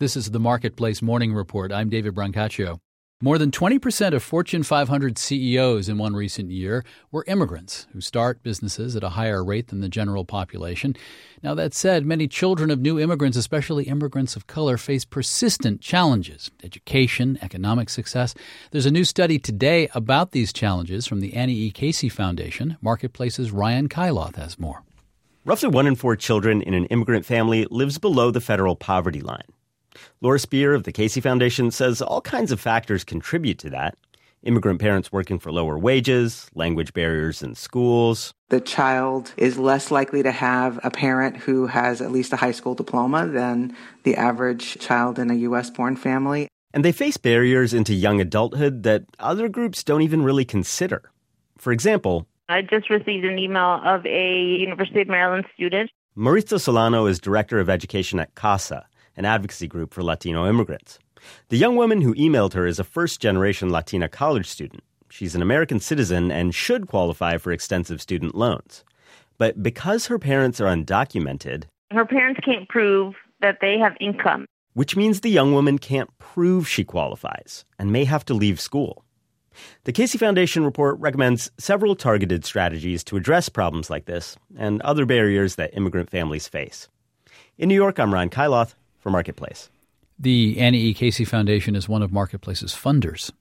This is the Marketplace Morning Report. I'm David Brancaccio. More than 20% of Fortune 500 CEOs in one recent year were immigrants who start businesses at a higher rate than the general population. Now, that said, many children of new immigrants, especially immigrants of color, face persistent challenges: education, economic success. There's a new study today about these challenges from the Annie E. Casey Foundation. Marketplace's Ryan Kailath has more. Roughly 1 in 4 children in an immigrant family lives below the federal poverty line. Laura Speer of the Casey Foundation says all kinds of factors contribute to that. Immigrant parents working for lower wages, language barriers in schools. The child is less likely to have a parent who has at least a high school diploma than the average child in a U.S.-born family. And they face barriers into young adulthood that other groups don't even really consider. For example, I just received an email of a University of Maryland student. Maritza Solano is director of education at CASA, an advocacy group for Latino immigrants. The young woman who emailed her is a first-generation Latina college student. She's an American citizen and should qualify for extensive student loans. But because her parents are undocumented... Her parents can't prove that they have income. Which means the young woman can't prove she qualifies and may have to leave school. The Casey Foundation report recommends several targeted strategies to address problems like this and other barriers that immigrant families face. In New York, I'm Ryan Kailath for Marketplace. The Annie E. Casey Foundation is one of Marketplace's funders.